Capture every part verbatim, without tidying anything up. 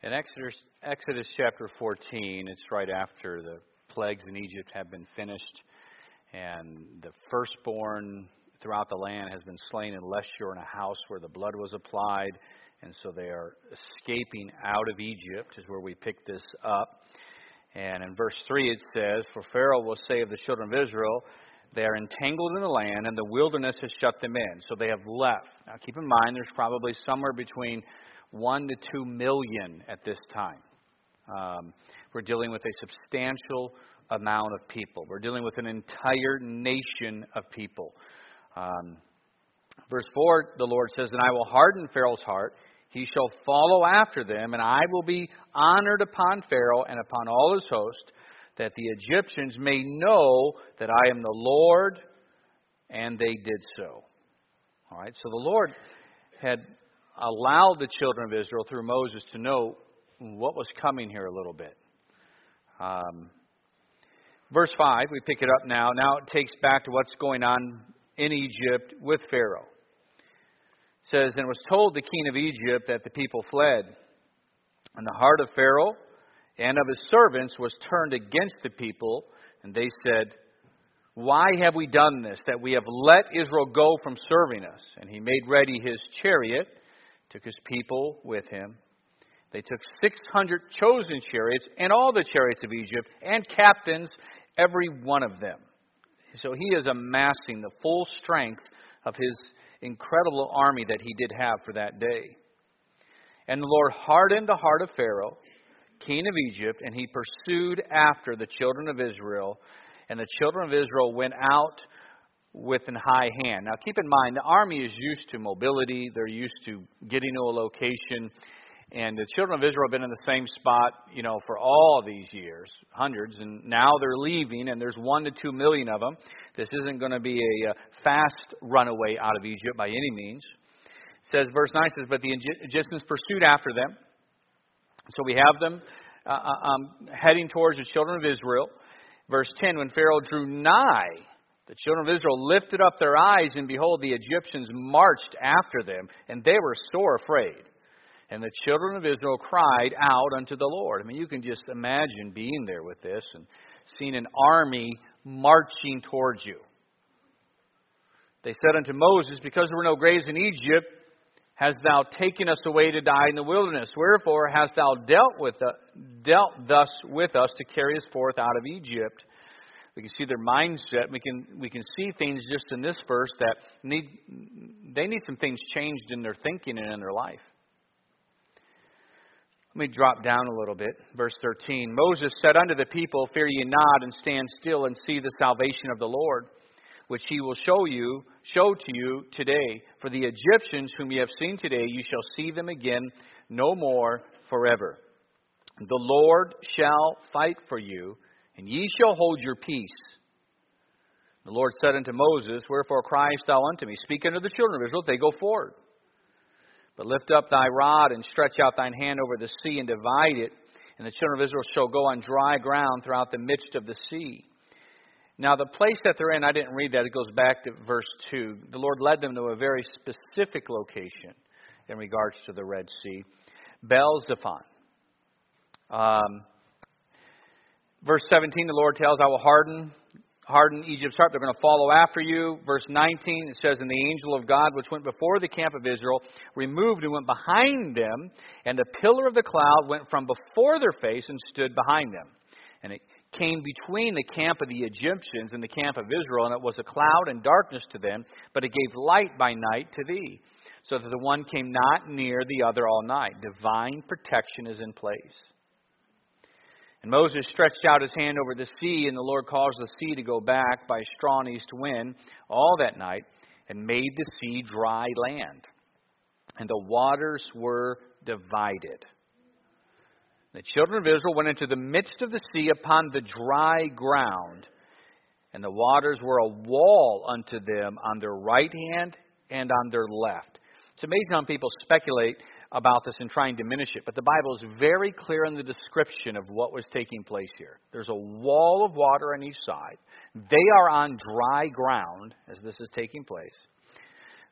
In Exodus, Exodus chapter fourteen, it's right after the plagues in Egypt have been finished, and the firstborn throughout the land has been slain unless you're in a house where the blood was applied, and so they are escaping out of Egypt, is where we pick this up. And in verse three it says, "For Pharaoh will say of the children of Israel, they are entangled in the land, and the wilderness has shut them in." So they have left. Now keep in mind, there's probably somewhere between one to two million at this time. Um, we're dealing with a substantial amount of people. We're dealing with an entire nation of people. Um, verse four, the Lord says, "And I will harden Pharaoh's heart. He shall follow after them, and I will be honored upon Pharaoh and upon all his host, that the Egyptians may know that I am the Lord." And they did so. All right, so the Lord had allowed the children of Israel through Moses to know what was coming here a little bit. Um, verse five, we pick it up now. Now it takes back to what's going on in Egypt with Pharaoh. It says, "And it was told the king of Egypt that the people fled. And the heart of Pharaoh and of his servants was turned against the people. And they said, 'Why have we done this, that we have let Israel go from serving us?' And he made ready his chariot, took his people with him. They took six hundred chosen chariots and all the chariots of Egypt and captains, every one of them." So he is amassing the full strength of his incredible army that he did have for that day. "And the Lord hardened the heart of Pharaoh, king of Egypt, and he pursued after the children of Israel. And the children of Israel went out with an high hand." Now keep in mind, the army is used to mobility. They're used to getting to a location. And the children of Israel have been in the same spot, you know, for all these years, hundreds. And now they're leaving, and there's one to two million of them. This isn't going to be a fast runaway out of Egypt by any means. It says, verse nine says, "But the Egyptians pursued after them." So we have them uh, um, heading towards the children of Israel. Verse ten, "When Pharaoh drew nigh, the children of Israel lifted up their eyes, and behold, the Egyptians marched after them, and they were sore afraid. And the children of Israel cried out unto the Lord." I mean, you can just imagine being there with this and seeing an army marching towards you. "They said unto Moses, Because there were no graves in Egypt, hast thou taken us away to die in the wilderness? Wherefore hast thou dealt with uh, dealt thus with us to carry us forth out of Egypt?" We can see their mindset. We can we can see things just in this verse that need they need some things changed in their thinking and in their life. Let me drop down a little bit. Verse thirteen. "Moses said unto the people, Fear ye not, and stand still, and see the salvation of the Lord, which he will show you, show to you today. For the Egyptians whom ye have seen today, you shall see them again no more forever. The Lord shall fight for you, and ye shall hold your peace. The Lord said unto Moses, Wherefore criest thou unto me? Speak unto the children of Israel, they go forward. But lift up thy rod, and stretch out thine hand over the sea, and divide it, and the children of Israel shall go on dry ground throughout the midst of the sea." Now the place that they're in, I didn't read that. It goes back to verse two. The Lord led them to a very specific location in regards to the Red Sea. Baal-zephon. Um, verse seventeen, the Lord tells, "I will harden harden Egypt's heart." They're going to follow after you. Verse nineteen, it says, "And the angel of God, which went before the camp of Israel, removed and went behind them. And the pillar of the cloud went from before their face and stood behind them. And it came between the camp of the Egyptians and the camp of Israel, and it was a cloud and darkness to them, but it gave light by night to thee, so that the one came not near the other all night." Divine protection is in place. "And Moses stretched out his hand over the sea, and the Lord caused the sea to go back by a strong east wind all that night, and made the sea dry land. And the waters were divided. The children of Israel went into the midst of the sea upon the dry ground, and the waters were a wall unto them on their right hand and on their left." It's amazing how people speculate about this and try and diminish it. But the Bible is very clear in the description of what was taking place here. There's a wall of water on each side. They are on dry ground as this is taking place.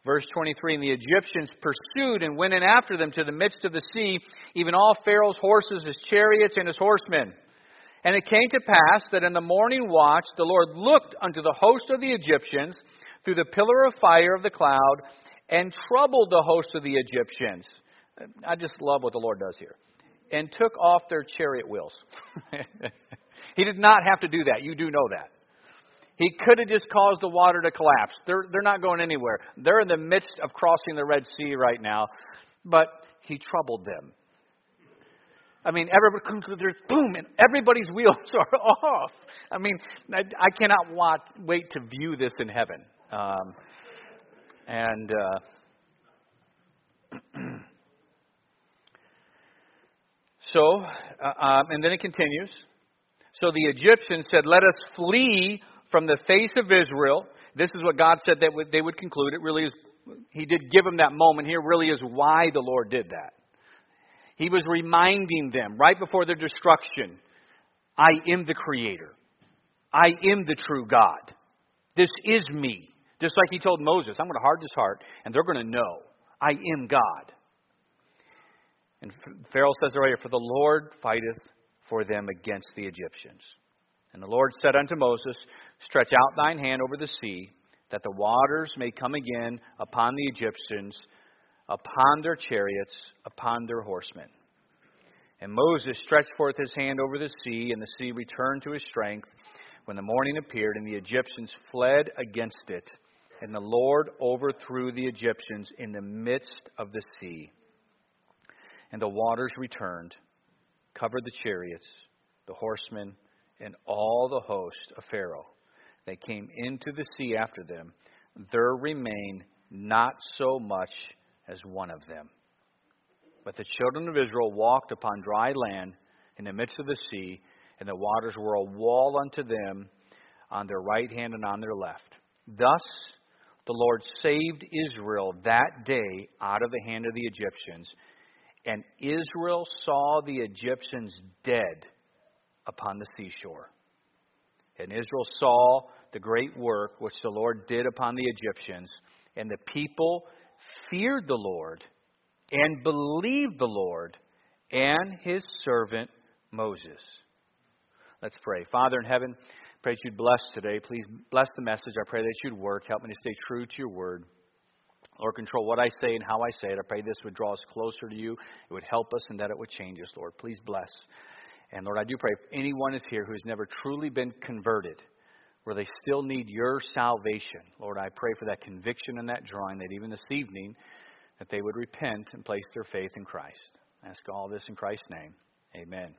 Verse twenty-three, and the Egyptians pursued and went in after them to the midst of the sea, even all Pharaoh's horses, his chariots, and his horsemen. And it came to pass that in the morning watch the Lord looked unto the host of the Egyptians through the pillar of fire of the cloud, and troubled the host of the Egyptians. I just love what the Lord does here. And took off their chariot wheels. He did not have to do that. You do know that. He could have just caused the water to collapse. They're, they're not going anywhere. They're in the midst of crossing the Red Sea right now. But He troubled them. I mean, everybody comes to their boom, and everybody's wheels are off. I mean, I, I cannot watch, wait to view this in heaven. Um, and uh, so, uh, um, and then it continues. So the Egyptians said, "Let us flee from the face of Israel." This is what God said that they would conclude. It really is. He did give them that moment. Here really is why the Lord did that. He was reminding them right before their destruction, I am the Creator. I am the true God. This is me. Just like He told Moses, I'm going to harden his heart, and they're going to know I am God. And Pharaoh says right here, for the Lord fighteth for them against the Egyptians. And the Lord said unto Moses, stretch out thine hand over the sea, that the waters may come again upon the Egyptians, upon their chariots, upon their horsemen. And Moses stretched forth his hand over the sea, and the sea returned to his strength when the morning appeared, and the Egyptians fled against it. And the Lord overthrew the Egyptians in the midst of the sea. And the waters returned, covered the chariots, the horsemen, and all the host of Pharaoh. They came into the sea after them. There remained not so much as one of them. But the children of Israel walked upon dry land in the midst of the sea, and the waters were a wall unto them on their right hand and on their left. Thus the Lord saved Israel that day out of the hand of the Egyptians, and Israel saw the Egyptians dead upon the seashore. And Israel saw the great work which the Lord did upon the Egyptians, and the people feared the Lord and believed the Lord and His servant Moses. Let's pray. Father in heaven, pray that You'd bless today. Please bless the message. I pray that You'd work. Help me to stay true to Your word. Lord, control what I say and how I say it. I pray this would draw us closer to You. It would help us and that it would change us, Lord. Please bless. And Lord, I do pray if anyone is here who has never truly been converted, where they still need Your salvation, Lord, I pray for that conviction and that drawing, that even this evening, that they would repent and place their faith in Christ. I ask all this in Christ's name. Amen.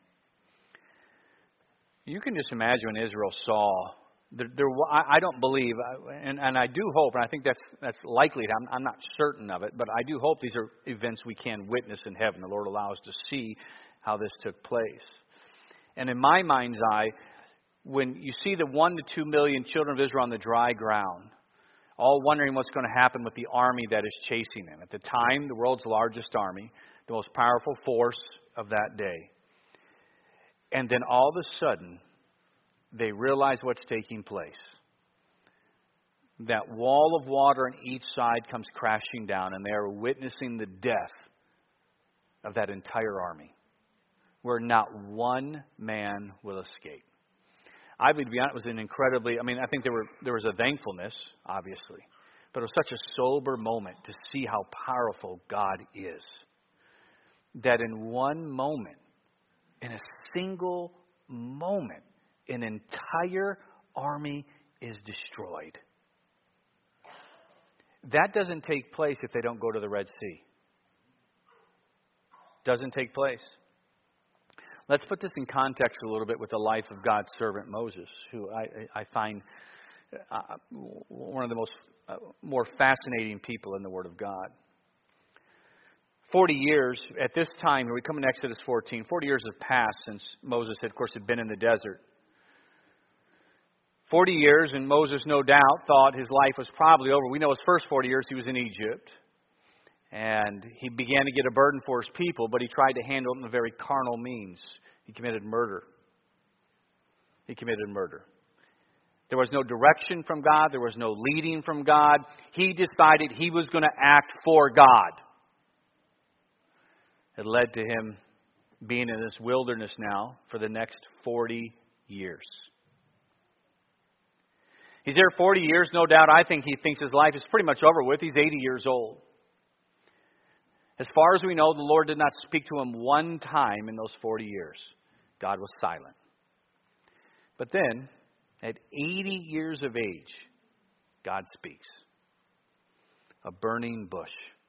You can just imagine when Israel saw, there, there, I don't believe, and, and I do hope, and I think that's that's likely, I'm, I'm not certain of it, but I do hope these are events we can witness in heaven. The Lord allows us to see how this took place. And in my mind's eye, when you see the one to two million children of Israel on the dry ground, all wondering what's going to happen with the army that is chasing them. At the time, the world's largest army, the most powerful force of that day. And then all of a sudden, they realize what's taking place. That wall of water on each side comes crashing down, and they are witnessing the death of that entire army, where not one man will escape. I would be honest, it was an incredibly, I mean, I think there were there was a thankfulness, obviously, but it was such a sober moment to see how powerful God is. That in one moment, in a single moment, an entire army is destroyed. That doesn't take place if they don't go to the Red Sea. Doesn't take place. Let's put this in context a little bit with the life of God's servant Moses, who I, I find uh, one of the most uh, more fascinating people in the Word of God. Forty years, at this time, we come in Exodus fourteen, forty years have passed since Moses, had, of course, had been in the desert. Forty years, and Moses, no doubt, thought his life was probably over. We know his first forty years he was in Egypt. And he began to get a burden for his people, but he tried to handle it in a very carnal means. He committed murder. He committed murder. There was no direction from God. There was no leading from God. He decided he was going to act for God. It led to him being in this wilderness now for the next forty years. He's there forty years, no doubt. I think he thinks his life is pretty much over with. He's eighty years old. As far as we know, the Lord did not speak to him one time in those forty years. God was silent. But then, at eighty years of age, God speaks. A burning bush.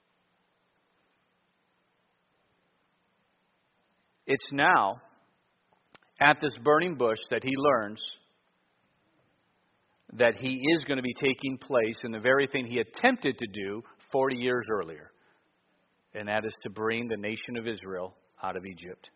It's now at this burning bush that he learns that he is going to be taking place in the very thing he attempted to do forty years earlier. And that is to bring the nation of Israel out of Egypt.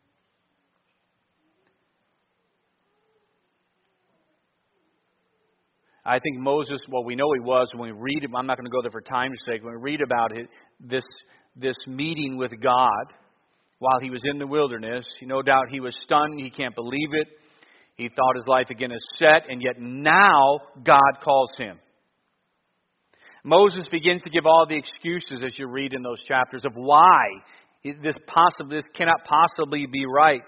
I think Moses, well, we know he was when we read, I'm not going to go there for time's sake, when we read about it, this, this meeting with God while he was in the wilderness, no doubt he was stunned, he can't believe it. He thought his life again is set, and yet now God calls him. Moses begins to give all the excuses as you read in those chapters of why this possibly this cannot possibly be right.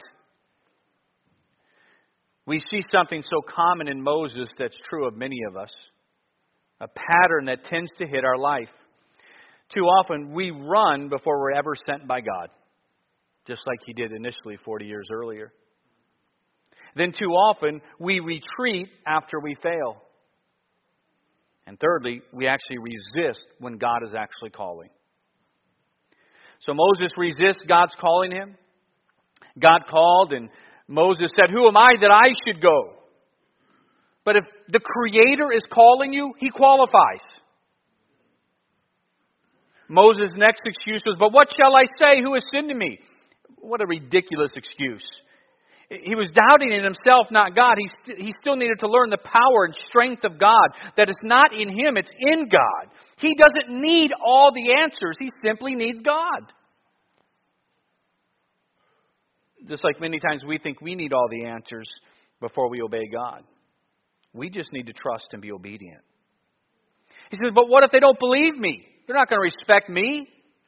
We see something so common in Moses that's true of many of us. A pattern that tends to hit our life. Too often we run before we're ever sent by God. Just like he did initially forty years earlier. Then too often we retreat after we fail. And thirdly, we actually resist when God is actually calling. So Moses resists God's calling him. God called and Moses said, "Who am I that I should go?" But if the Creator is calling you, he qualifies. Moses' next excuse was, "But what shall I say? Who has sinned to me?" What a ridiculous excuse. He was doubting in himself, not God. He, st- he still needed to learn the power and strength of God. That it's not in him, it's in God. He doesn't need all the answers. He simply needs God. Just like many times we think we need all the answers before we obey God. We just need to trust and be obedient. He says, "But what if they don't believe me? They're not going to respect me."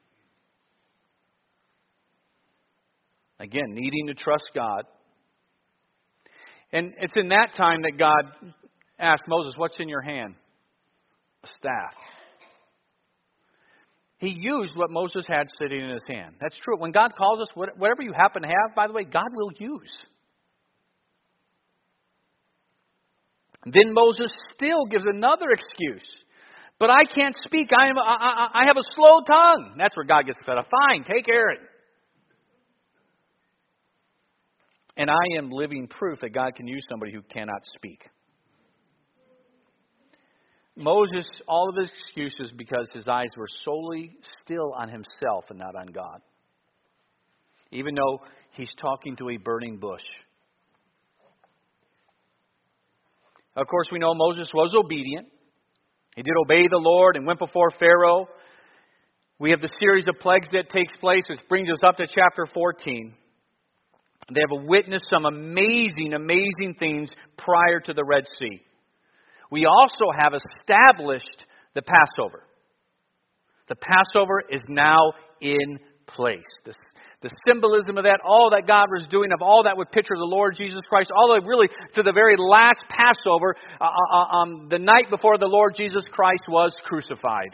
Again, needing to trust God. And it's in that time that God asked Moses, "What's in your hand?" A staff. He used what Moses had sitting in his hand. That's true. When God calls us, whatever you happen to have, by the way, God will use. Then Moses still gives another excuse. "But I can't speak. I am. I, I, I have a slow tongue." That's where God gets fed up. "Fine, take Aaron." And I am living proof that God can use somebody who cannot speak. Moses, all of his excuses because his eyes were solely still on himself and not on God. Even though he's talking to a burning bush. Of course, we know Moses was obedient. He did obey the Lord and went before Pharaoh. We have the series of plagues that takes place, which brings us up to chapter fourteen. They have witnessed some amazing, amazing things prior to the Red Sea. We also have established the Passover. The Passover is now in place. The, the symbolism of that, all that God was doing, of all that would picture the Lord Jesus Christ, all the way really to the very last Passover, uh, uh, um, the night before the Lord Jesus Christ was crucified.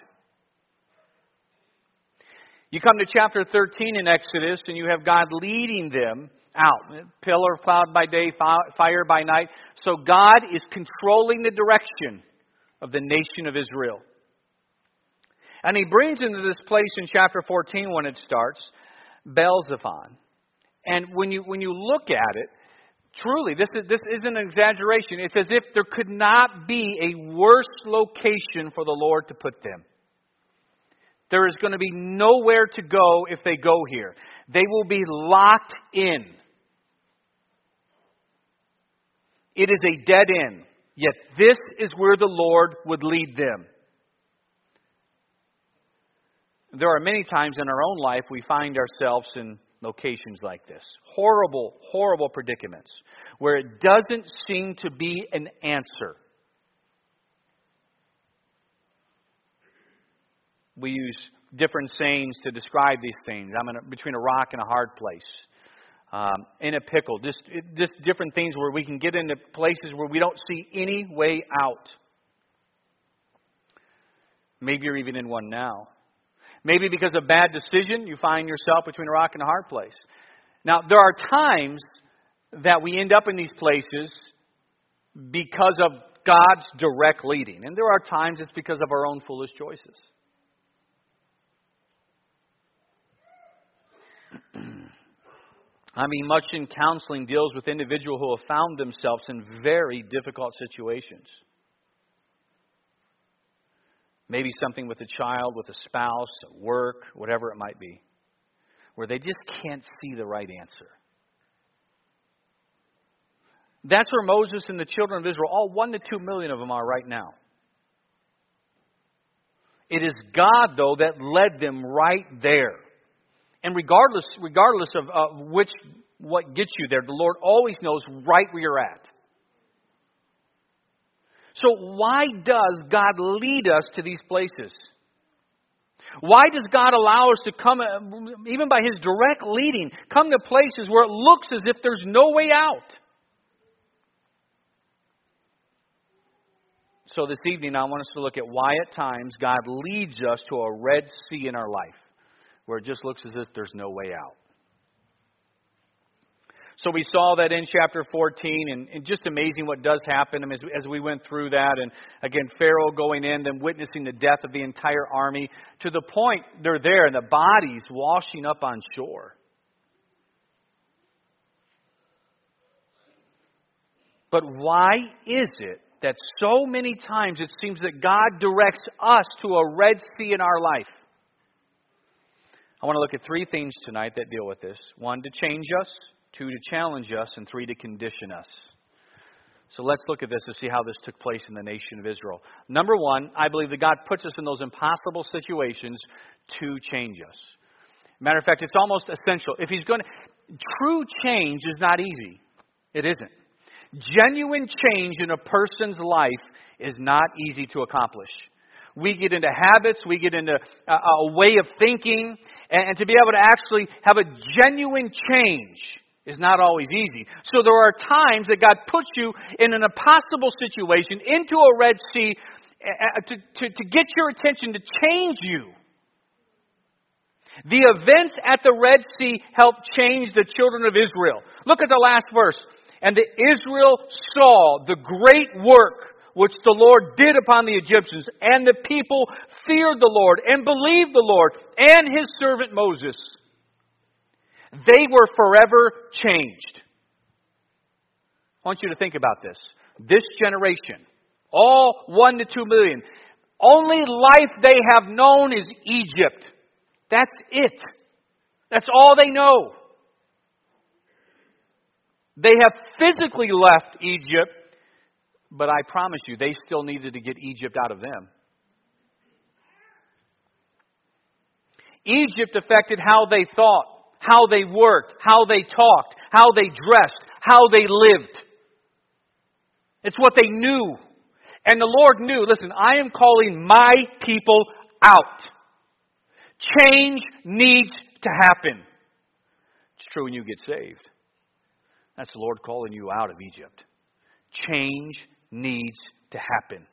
You come to chapter thirteen in Exodus, and you have God leading them out. Pillar of cloud by day, fire by night. So God is controlling the direction of the nation of Israel. And he brings into this place in chapter fourteen when it starts, Baal-zephon. And when you when you look at it, truly, this is, this isn't an exaggeration. It's as if there could not be a worse location for the Lord to put them. There is going to be nowhere to go if they go here. They will be locked in. It is a dead end. Yet this is where the Lord would lead them. There are many times in our own life we find ourselves in locations like this. Horrible, horrible predicaments where it doesn't seem to be an answer. We use different sayings to describe these things. I'm in a, between a rock and a hard place. Um, in a pickle. Just, just different things where we can get into places where we don't see any way out. Maybe you're even in one now. Maybe because of a bad decision, you find yourself between a rock and a hard place. Now, there are times that we end up in these places because of God's direct leading. And there are times it's because of our own foolish choices. I mean, much in counseling deals with individuals who have found themselves in very difficult situations. Maybe something with a child, with a spouse, at work, whatever it might be, where they just can't see the right answer. That's where Moses and the children of Israel, all one to two million of them, are right now. It is God, though, that led them right there. And regardless, regardless of uh, which what gets you there, the Lord always knows right where you're at. So why does God lead us to these places? Why does God allow us to come, even by His direct leading, come to places where it looks as if there's no way out? So this evening I want us to look at why at times God leads us to a Red Sea in our life, where it just looks as if there's no way out. So we saw that in chapter fourteen, and, and just amazing what does happen as, as we went through that. And again, Pharaoh going in, then witnessing the death of the entire army, to the point they're there and the bodies washing up on shore. But why is it that so many times it seems that God directs us to a Red Sea in our life? I want to look at three things tonight that deal with this. One, to change us. Two, to challenge us. And three, to condition us. So let's look at this to see how this took place in the nation of Israel. Number one, I believe that God puts us in those impossible situations to change us. Matter of fact, it's almost essential. If He's going to... True change is not easy. It isn't. Genuine change in a person's life is not easy to accomplish. We get into habits, we get into a, a way of thinking, and, and to be able to actually have a genuine change is not always easy. So there are times that God puts you in an impossible situation, into a Red Sea, uh, to, to, to get your attention, to change you. The events at the Red Sea helped change the children of Israel. Look at the last verse. And the Israel saw the great work which the Lord did upon the Egyptians, and the people feared the Lord and believed the Lord and His servant Moses. They were forever changed. I want you to think about this. This generation, all one to two million, only life they have known is Egypt. That's it. That's all they know. They have physically left Egypt, but I promise you, they still needed to get Egypt out of them. Egypt affected how they thought, how they worked, how they talked, how they dressed, how they lived. It's what they knew. And the Lord knew, listen, I am calling my people out. Change needs to happen. It's true when you get saved. That's the Lord calling you out of Egypt. Change needs to happen.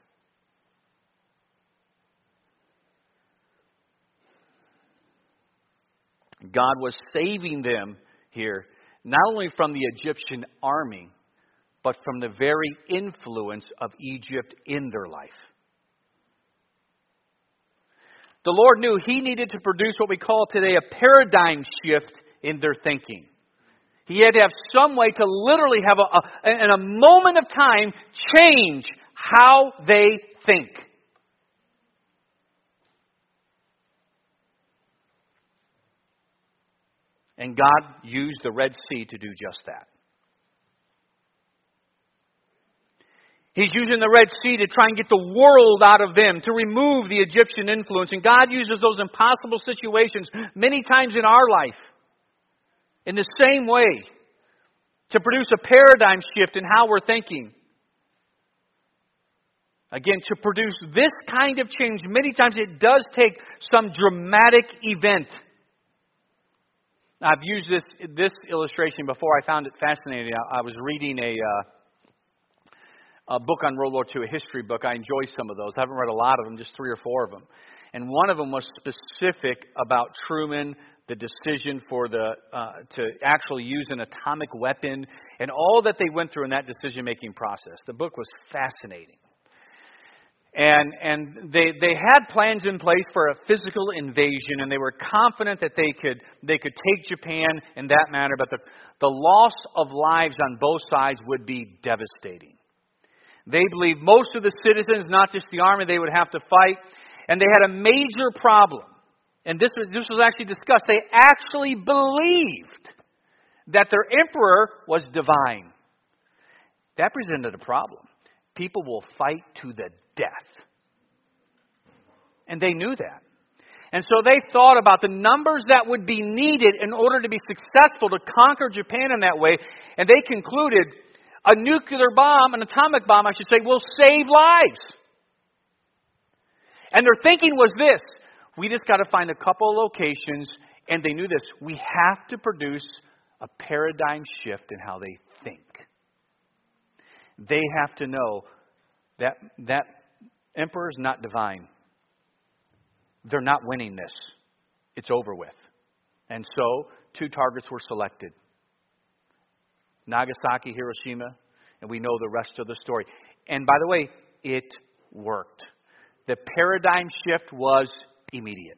God was saving them here, not only from the Egyptian army, but from the very influence of Egypt in their life. The Lord knew He needed to produce what we call today a paradigm shift in their thinking. He had to have some way to literally have, a, a, in a moment of time, change how they think. And God used the Red Sea to do just that. He's using the Red Sea to try and get the world out of them, to remove the Egyptian influence. And God uses those impossible situations many times in our life in the same way to produce a paradigm shift in how we're thinking. Again, to produce this kind of change, many times it does take some dramatic event. Now, I've used this this illustration before. I found it fascinating. I, I was reading a uh, a book on World War Two, a history book. I enjoy some of those. I haven't read a lot of them, just three or four of them. And one of them was specific about Truman, the decision for the uh, to actually use an atomic weapon, and all that they went through in that decision-making process. The book was fascinating. And and they they had plans in place for a physical invasion, and they were confident that they could they could take Japan in that manner, but the, the loss of lives on both sides would be devastating. They believed most of the citizens, not just the army, they would have to fight, and they had a major problem. And this was this was actually discussed. They actually believed that their emperor was divine. That presented a problem. People will fight to the death. And they knew that. And so they thought about the numbers that would be needed in order to be successful to conquer Japan in that way. And they concluded a nuclear bomb, an atomic bomb, I should say, will save lives. And their thinking was this: we just got to find a couple of locations, and they knew this: we have to produce a paradigm shift in how they think. They have to know that that emperor is not divine. They're not winning this. It's over with. And so, two targets were selected. Nagasaki, Hiroshima, and we know the rest of the story. And by the way, it worked. The paradigm shift was immediate.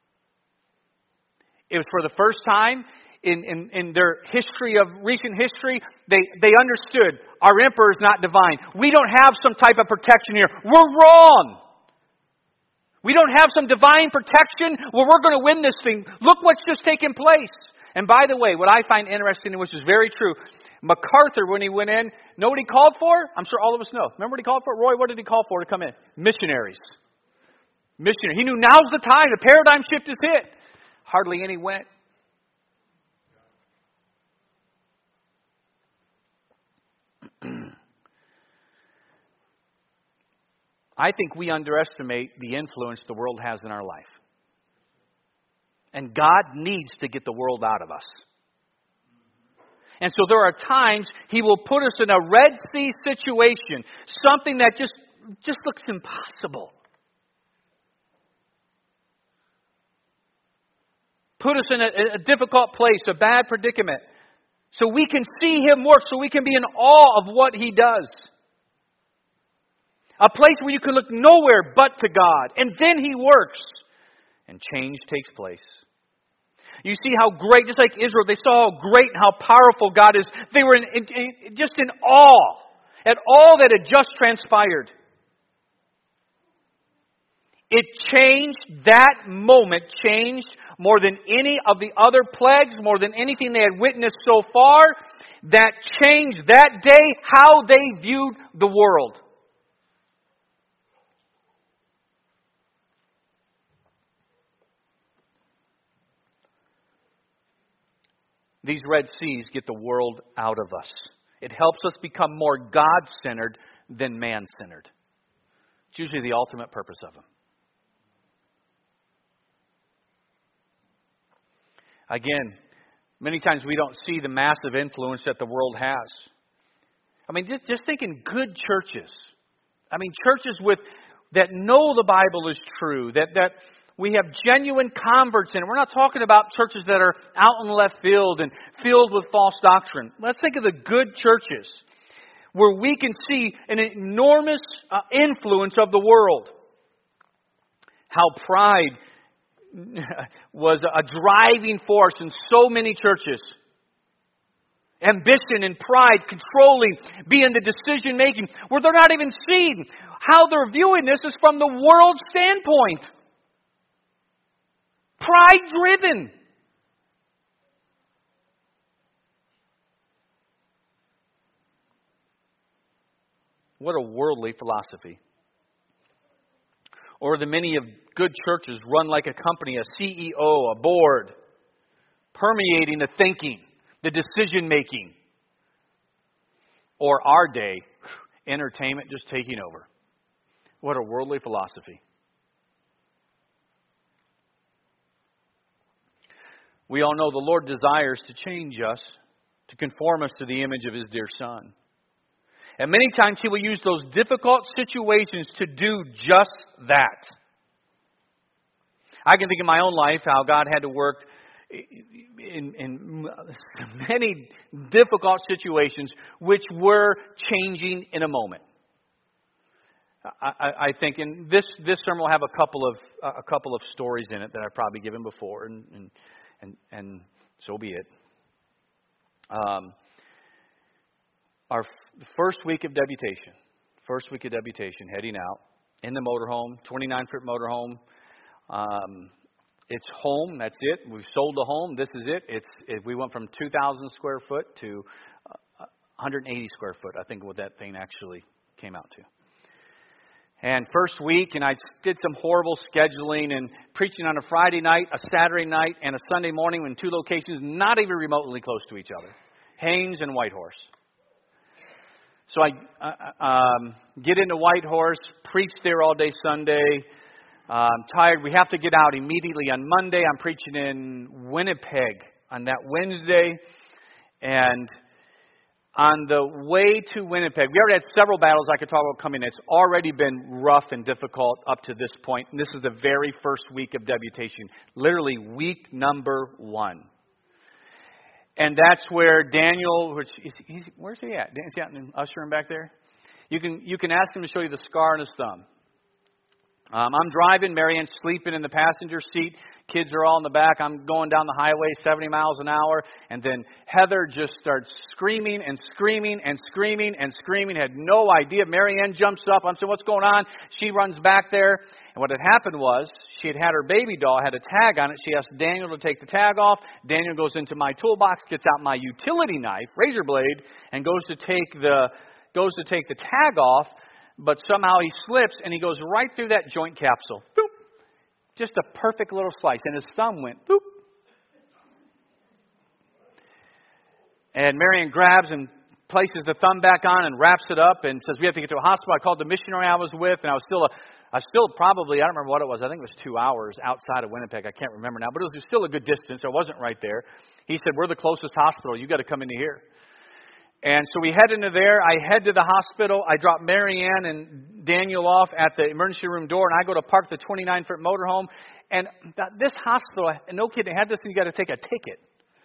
It was for the first time in, in, in their history of recent history, they, they understood our emperor is not divine. We don't have some type of protection here. We're wrong. We don't have some divine protection where we're going to win this thing. Look what's just taken place. And by the way, what I find interesting, which is very true, MacArthur, when he went in, know what he called for? I'm sure all of us know. Remember what he called for? Roy, what did he call for to come in? Missionaries. Missionary. He knew now's the time. The paradigm shift is hit. Hardly any went. I think we underestimate the influence the world has in our life. And God needs to get the world out of us. And so there are times He will put us in a Red Sea situation, something that just, just looks impossible. Put us in a, a difficult place, a bad predicament, so we can see Him work, so we can be in awe of what He does. A place where you can look nowhere but to God. And then He works. And change takes place. You see how great, just like Israel, they saw how great and how powerful God is. They were in, in, in, just in awe at all that had just transpired. It changed, that moment changed more than any of the other plagues, more than anything they had witnessed so far. That changed that day how they viewed the world. These Red Seas get the world out of us. It helps us become more God-centered than man-centered. It's usually the ultimate purpose of them. Again, many times we don't see the massive influence that the world has. I mean, just, just think in good churches. I mean, churches with that know the Bible is true, that that we have genuine converts in it. We're not talking about churches that are out in left field and filled with false doctrine. Let's think of the good churches where we can see an enormous uh, influence of the world. How pride was a driving force in so many churches. Ambition and pride controlling, being the decision making, where they're not even seeing how they're viewing this is from the world's standpoint. Pride driven. What a worldly philosophy. Or the many of good churches run like a company, a C E O, a board, permeating the thinking, the decision making. Or our day, entertainment just taking over. What a worldly philosophy. We all know the Lord desires to change us, to conform us to the image of His dear Son. And many times He will use those difficult situations to do just that. I can think in my own life how God had to work in, in many difficult situations which were changing in a moment. I, I, I think in this this sermon will have a couple of a couple of stories in it that I've probably given before, and and and, and so be it. Um, our f- first week of deputation, first week of deputation, heading out in the motorhome, twenty-nine foot motorhome. Um, it's home. That's it. We've sold the home. This is it. It's it, we went from two thousand square foot to uh, one hundred eighty square foot. I think what that thing actually came out to. And first week, and I did some horrible scheduling and preaching on a Friday night, a Saturday night, and a Sunday morning in two locations not even remotely close to each other, Haines and Whitehorse. So I uh, um, get into Whitehorse, preach there all day Sunday. Uh, I'm tired. We have to get out immediately on Monday. I'm preaching in Winnipeg on that Wednesday. And on the way to Winnipeg, we already had several battles I could talk about coming in. It's already been rough and difficult up to this point. And this is the very first week of deputation. Literally week number one. And that's where Daniel, which is, he's, where's he at? Is he out in ushering back there? You can you can ask him to show you the scar on his thumb. Um, I'm driving, Marianne's sleeping in the passenger seat, kids are all in the back, I'm going down the highway seventy miles an hour, and then Heather just starts screaming and screaming and screaming and screaming, had no idea. Marianne jumps up, I'm saying, what's going on? She runs back there, and what had happened was, she had had her baby doll, had a tag on it, she asked Daniel to take the tag off. Daniel goes into my toolbox, gets out my utility knife, razor blade, and goes to take the, goes to take the tag off. But somehow he slips and he goes right through that joint capsule. Boop. Just a perfect little slice. And his thumb went boop. And Marion grabs and places the thumb back on and wraps it up and says, we have to get to a hospital. I called the missionary I was with, and I was still a, I was still probably, I don't remember what it was. I think it was two hours outside of Winnipeg. I can't remember now. But it was still a good distance. I wasn't right there. He said, we're the closest hospital. You got to come into here. And so we head into there. I head to the hospital. I drop Marianne and Daniel off at the emergency room door, and I go to park the twenty-nine foot motorhome. And this hospital, no kidding, had this thing, you got to take a ticket.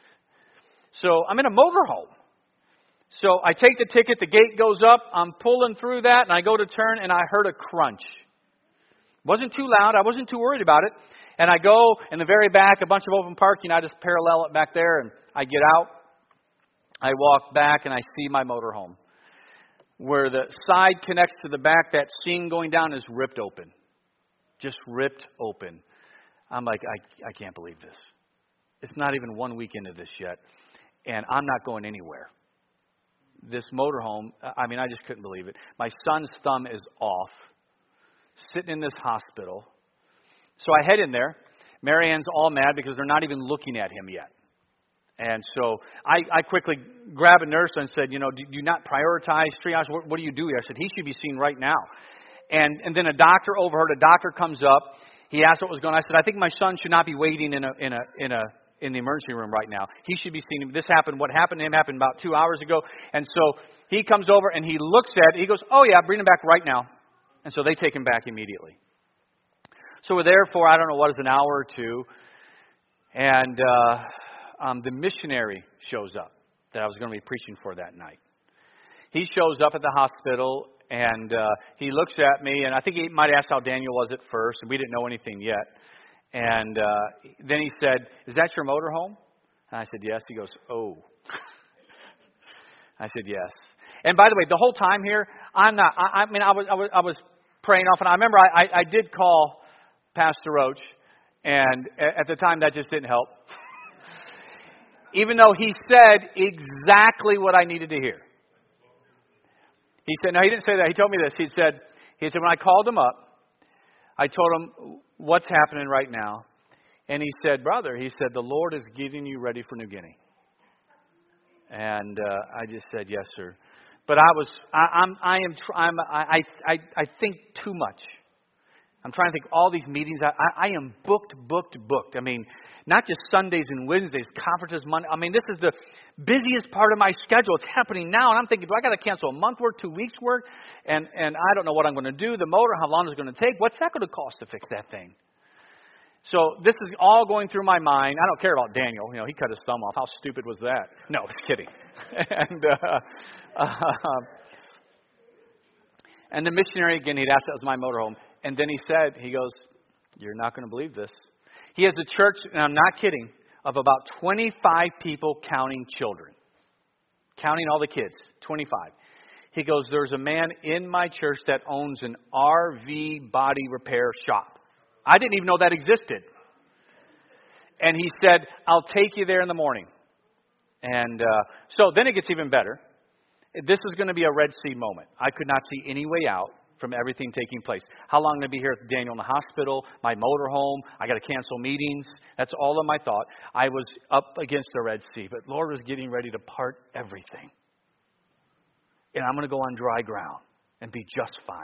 So I'm in a motorhome. So I take the ticket, the gate goes up, I'm pulling through that, and I go to turn, and I heard a crunch. It wasn't too loud. I wasn't too worried about it. And I go in the very back, a bunch of open parking. I just parallel it back there, and I get out. I walk back and I see my motorhome. Where the side connects to the back, that seam going down is ripped open. Just ripped open. I'm like, I, I can't believe this. It's not even one week into this yet. And I'm not going anywhere. This motorhome, I mean, I just couldn't believe it. My son's thumb is off. Sitting in this hospital. So I head in there. Marianne's all mad because they're not even looking at him yet. And so I, I quickly grabbed a nurse and said, you know, do you not prioritize triage? What, what do you do here? I said, he should be seen right now. And and then a doctor overheard. A doctor comes up. He asked what was going on. I said, I think my son should not be waiting in a in a in a in the emergency room right now. He should be seen. This happened. What happened to him happened about two hours ago. And so he comes over and he looks at it. He goes, oh yeah, bring him back right now. And so they take him back immediately. So we're there for I don't know what is an hour or two, and. uh Um, the missionary shows up that I was going to be preaching for that night. He shows up at the hospital, and uh, he looks at me, and I think he might ask how Daniel was at first, and we didn't know anything yet. And uh, then he said, is that your motorhome? And I said, yes. He goes, oh. I said, yes. And by the way, the whole time here, I'm not, I, I mean, I was, I was, I was praying off, and I remember I, I, I did call Pastor Roach, and at the time that just didn't help. Even though he said exactly what I needed to hear. He said, no, he didn't say that. He told me this. He said, he said, when I called him up, I told him what's happening right now. And he said, brother, he said, the Lord is getting you ready for New Guinea. And uh, I just said, yes, sir. But I was, I, I'm, I am, tr- I'm, I, I, I think too much. I'm trying to think all these meetings. I, I, I am booked, booked, booked. I mean, not just Sundays and Wednesdays, conferences, Monday. I mean, this is the busiest part of my schedule. It's happening now, and I'm thinking, do I got to cancel a month work, two weeks work? And and I don't know what I'm going to do. The motor, how long is it going to take? What's that going to cost to fix that thing? So this is all going through my mind. I don't care about Daniel. You know, he cut his thumb off. How stupid was that? No, I was kidding. and uh, uh, and the missionary again, he'd asked, that was my motorhome. And then he said, he goes, you're not going to believe this. He has a church, and I'm not kidding, of about twenty-five people counting children. Counting all the kids, twenty-five. He goes, there's a man in my church that owns an R V body repair shop. I didn't even know that existed. And he said, I'll take you there in the morning. And uh, so then it gets even better. This is going to be a Red Sea moment. I could not see any way out from everything taking place. How long am I going to be here with Daniel in the hospital, my motorhome? I got to cancel meetings. That's all of my thought. I was up against the Red Sea, but Lord was getting ready to part everything. And I'm going to go on dry ground and be just fine.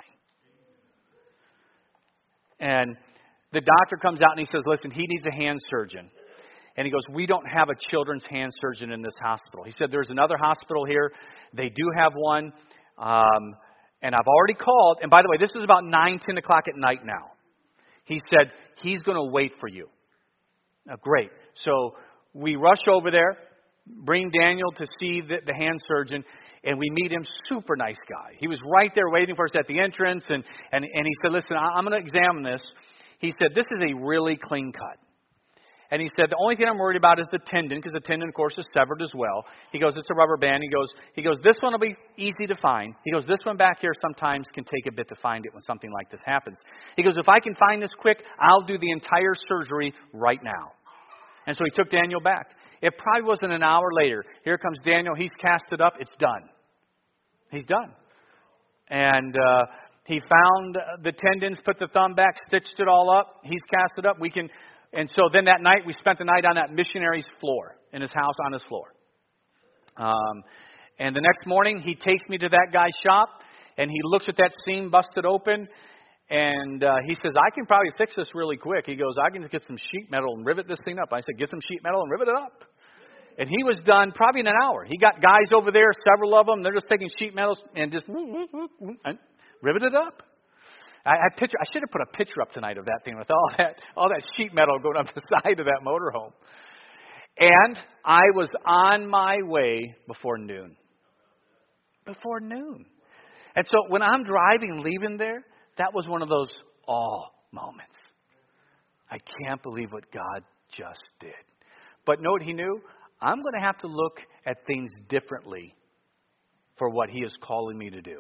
And the doctor comes out and he says, listen, he needs a hand surgeon. And he goes, we don't have a children's hand surgeon in this hospital. He said, there's another hospital here. They do have one. Um, and I've already called. And by the way, this is about nine, ten o'clock at night now. He said, he's going to wait for you. Now, great. So we rush over there, bring Daniel to see the, the hand surgeon, and we meet him. Super nice guy. He was right there waiting for us at the entrance. And, and, and he said, listen, I'm going to examine this. He said, this is a really clean cut. And he said, the only thing I'm worried about is the tendon, because the tendon, of course, is severed as well. He goes, it's a rubber band. He goes, he goes, this one will be easy to find. He goes, this one back here sometimes can take a bit to find it when something like this happens. He goes, if I can find this quick, I'll do the entire surgery right now. And so he took Daniel back. It probably wasn't an hour later. Here comes Daniel. He's cast it up. It's done. He's done. And uh, he found the tendons, put the thumb back, stitched it all up. He's cast it up. We can... And so then that night, we spent the night on that missionary's floor, in his house on his floor. Um, and the next morning, he takes me to that guy's shop, and he looks at that seam busted open, and uh, he says, I can probably fix this really quick. He goes, I can just get some sheet metal and rivet this thing up. I said, get some sheet metal and rivet it up. And he was done probably in an hour. He got guys over there, several of them. They're just taking sheet metals and just and rivet it up. I, I picture. I should have put a picture up tonight of that thing with all that, all that sheet metal going up the side of that motorhome. And I was on my way before noon. Before noon. And so when I'm driving, leaving there, that was one of those awe moments. I can't believe what God just did. But know what he knew? I'm going to have to look at things differently for what he is calling me to do.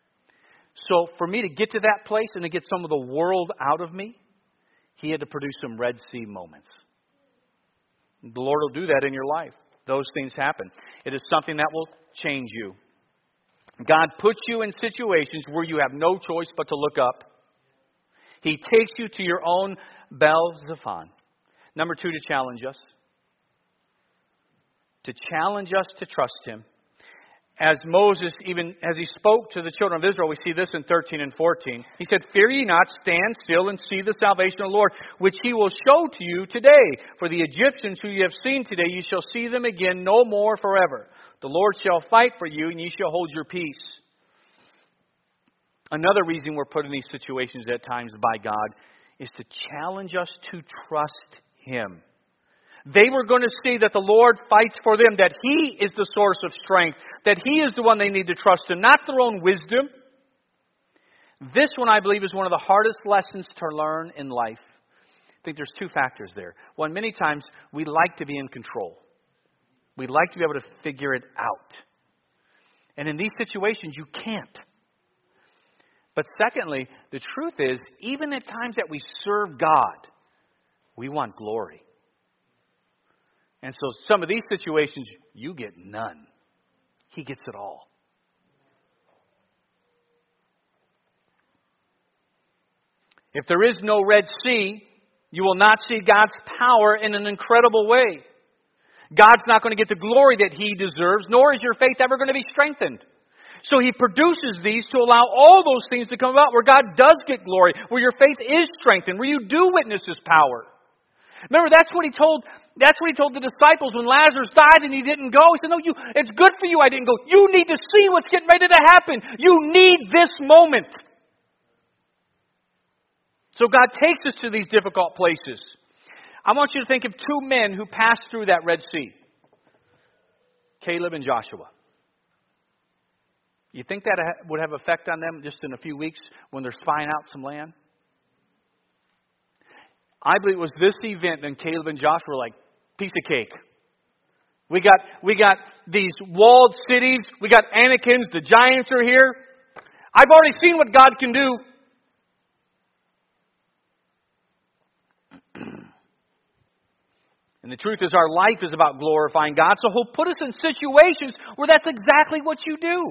So for me to get to that place and to get some of the world out of me, he had to produce some Red Sea moments. The Lord will do that in your life. Those things happen. It is something that will change you. God puts you in situations where you have no choice but to look up. He takes you to your own Baal Zephon. Number two, to challenge us. To challenge us to trust him. As Moses, even as he spoke to the children of Israel, we see this in thirteen and fourteen. He said, fear ye not, stand still and see the salvation of the Lord, which he will show to you today. For the Egyptians who ye have seen today, ye shall see them again no more forever. The Lord shall fight for you, and ye shall hold your peace. Another reason we're put in these situations at times by God is to challenge us to trust him. They were going to see that the Lord fights for them, that he is the source of strength, that he is the one they need to trust in, not their own wisdom. This one, I believe, is one of the hardest lessons to learn in life. I think there's two factors there. One, many times we like to be in control. We like to be able to figure it out. And in these situations, you can't. But secondly, the truth is, even at times that we serve God, we want glory. And so some of these situations, you get none. He gets it all. If there is no Red Sea, you will not see God's power in an incredible way. God's not going to get the glory that he deserves, nor is your faith ever going to be strengthened. So He produces these to allow all those things to come about, where God does get glory, where your faith is strengthened, where you do witness His power. Remember, that's what He told, that's what He told the disciples when Lazarus died and he didn't go. He said, no, you, it's good for you I didn't go. You need to see what's getting ready to happen. You need this moment. So God takes us to these difficult places. I want you to think of two men who passed through that Red Sea. Caleb and Joshua. You think that would have effect on them just in a few weeks when they're spying out some land? I believe it was this event that Caleb and Joshua were like, piece of cake. We got, we got these walled cities. We got Anakims. The giants are here. I've already seen what God can do. And the truth is, our life is about glorifying God. So He'll put us in situations where that's exactly what you do.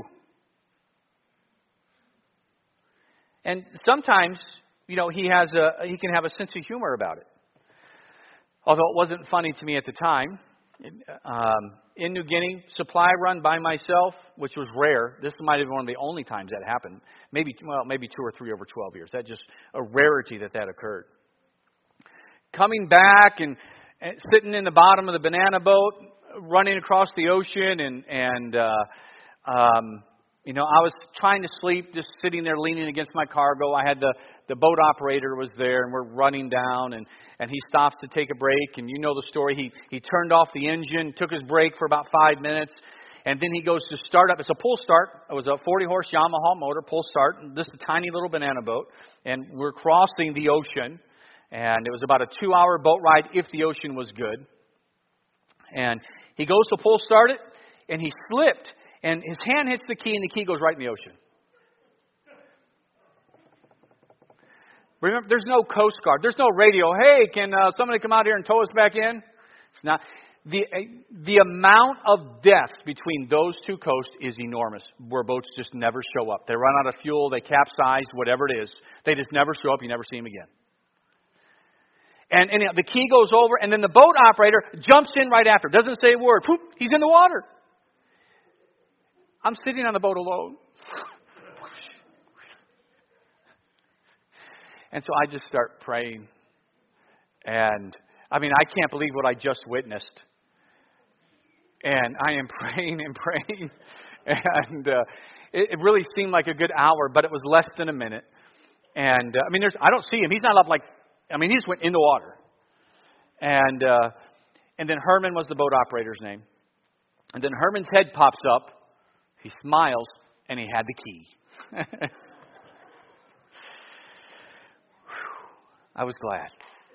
And sometimes, you know, he has a he can have a sense of humor about it. Although it wasn't funny to me at the time. Um, in New Guinea, supply run by myself, which was rare. This might have been one of the only times that happened. Maybe, well, maybe two or three over twelve years. That's just a rarity that that occurred. Coming back and, and sitting in the bottom of the banana boat, running across the ocean, and and uh, um, you know, I was trying to sleep, just sitting there leaning against my cargo. I had the, the boat operator was there, and we're running down, and, and he stops to take a break. And you know the story. He he turned off the engine, took his break for about five minutes, and then he goes to start up. It's a pull start. It was a forty horse Yamaha motor, pull start. This is a tiny little banana boat, and we're crossing the ocean. And it was about a two-hour boat ride if the ocean was good. And he goes to pull start it, and he slipped. And his hand hits the key, and the key goes right in the ocean. Remember, there's no Coast Guard. There's no radio. Hey, can uh, somebody come out here and tow us back in? It's not. The, the amount of deaths between those two coasts is enormous, where boats just never show up. They run out of fuel, they capsize, whatever it is. They just never show up. You never see them again. And, and the key goes over, and then the boat operator jumps in right after. Doesn't say a word. Whoop, he's in the water. I'm sitting on the boat alone. And so I just start praying. And, I mean, I can't believe what I just witnessed. And I am praying and praying. And uh, it, it really seemed like a good hour, but it was less than a minute. And, uh, I mean, there's I don't see him. He's not up like, I mean, he just went in the water. And, uh, and then Herman was the boat operator's name. And then Herman's head pops up. He smiles, and he had the key. I was glad.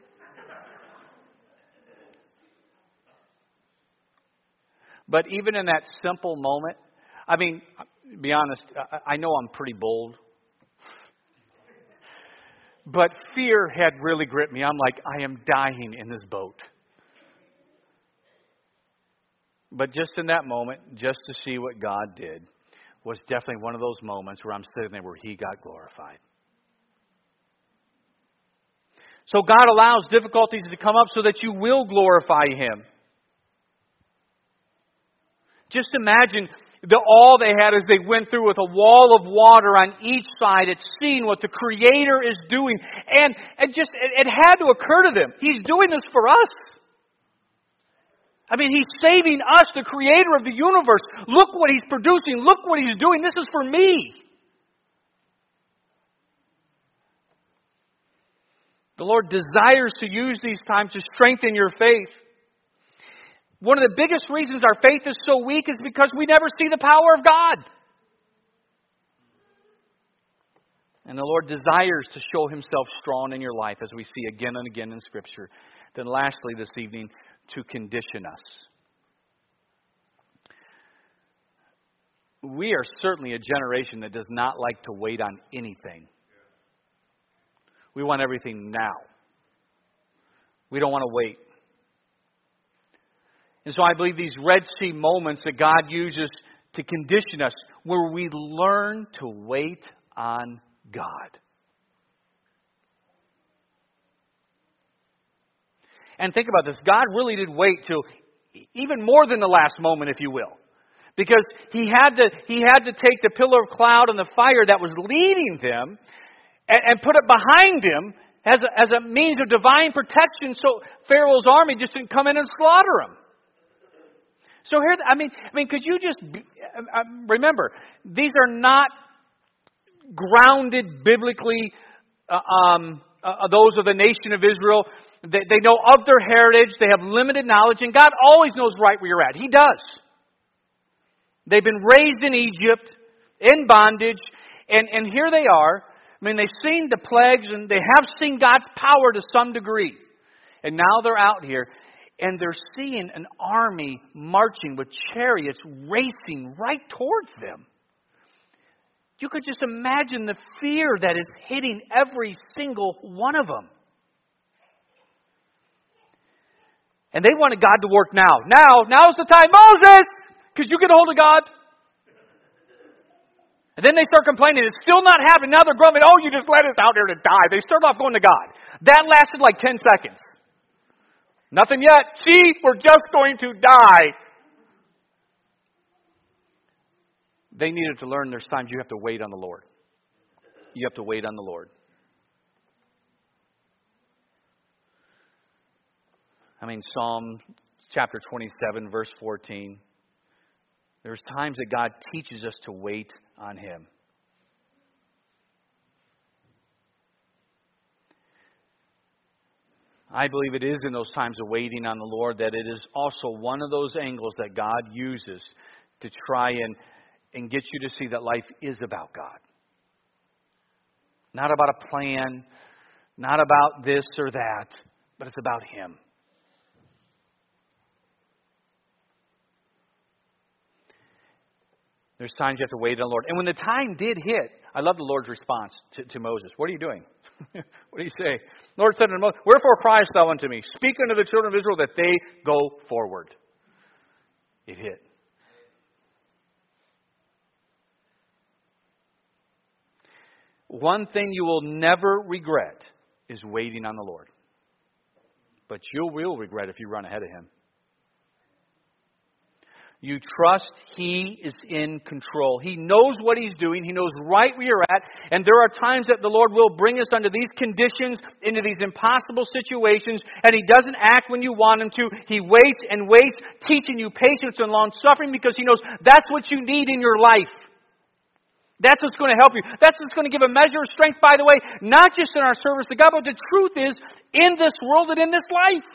But even in that simple moment, I mean, to be honest, I know I'm pretty bold. But fear had really gripped me. I'm like, I am dying in this boat. But just in that moment, just to see what God did, was definitely one of those moments where I'm sitting there where He got glorified. So God allows difficulties to come up so that you will glorify Him. Just imagine the awe they had as they went through with a wall of water on each side. It's seeing what the Creator is doing. And, and just it, it had to occur to them. He's doing this for us. I mean, He's saving us, the Creator of the universe. Look what He's producing. Look what He's doing. This is for me. The Lord desires to use these times to strengthen your faith. One of the biggest reasons our faith is so weak is because we never see the power of God. And the Lord desires to show Himself strong in your life, as we see again and again in Scripture. Then lastly this evening, to condition us. We are certainly a generation that does not like to wait on anything. We want everything now. We don't want to wait. And so I believe these Red Sea moments that God uses to condition us, where we learn to wait on God. And think about this. God really did wait till even more than the last moment, if you will. Because he had to he had to take the pillar of cloud and the fire that was leading them and, and put it behind him as a, as a means of divine protection so Pharaoh's army just didn't come in and slaughter him. So here, I mean, I mean, could you just remember, these are not grounded biblically, uh, um, uh, those of the nation of Israel. They, they know of their heritage. They have limited knowledge. And God always knows right where you're at. He does. They've been raised in Egypt, in bondage. And, and here they are. I mean, they've seen the plagues and they have seen God's power to some degree. And now they're out here. And they're seeing an army marching with chariots racing right towards them. You could just imagine the fear that is hitting every single one of them. And they wanted God to work now. Now, now's the time. Moses, could you get a hold of God? And then they start complaining. It's still not happening. Now they're grumbling. Oh, you just let us out there to die. They start off going to God. That lasted like ten seconds. Nothing yet. See, we're just going to die. They needed to learn there's times you have to wait on the Lord. You have to wait on the Lord. I mean, Psalm chapter twenty-seven, verse fourteen. There's times that God teaches us to wait on Him. I believe it is in those times of waiting on the Lord that it is also one of those angles that God uses to try and, and get you to see that life is about God. Not about a plan, not about this or that, but it's about Him. There's times you have to wait on the Lord. And when the time did hit, I love the Lord's response to, to Moses. What are you doing? What do you say? The Lord said to Moses, wherefore criest thou unto me? Speak unto the children of Israel that they go forward. It hit. One thing you will never regret is waiting on the Lord. But you will regret if you run ahead of Him. You trust He is in control. He knows what He's doing. He knows right where you're at. And there are times that the Lord will bring us under these conditions, into these impossible situations. And He doesn't act when you want Him to. He waits and waits, teaching you patience and long suffering because He knows that's what you need in your life. That's what's going to help you. That's what's going to give a measure of strength, by the way, not just in our service to God, but the truth is in this world and in this life.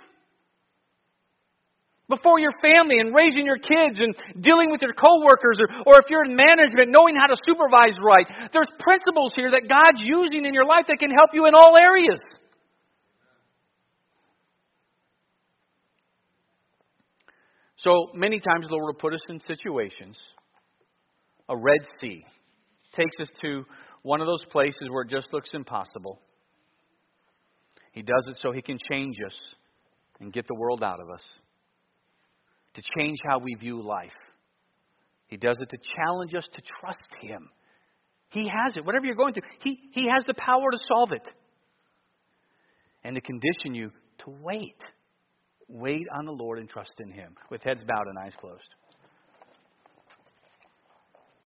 Before your family and raising your kids and dealing with your coworkers, or, or if you're in management, knowing how to supervise right. There's principles here that God's using in your life that can help you in all areas. So many times the Lord will put us in situations. A Red Sea takes us to one of those places where it just looks impossible. He does it so He can change us and get the world out of us. To change how we view life. He does it to challenge us to trust Him. He has it. Whatever you're going through, He, he has the power to solve it. And to condition you to wait. Wait on the Lord and trust in Him. With heads bowed and eyes closed.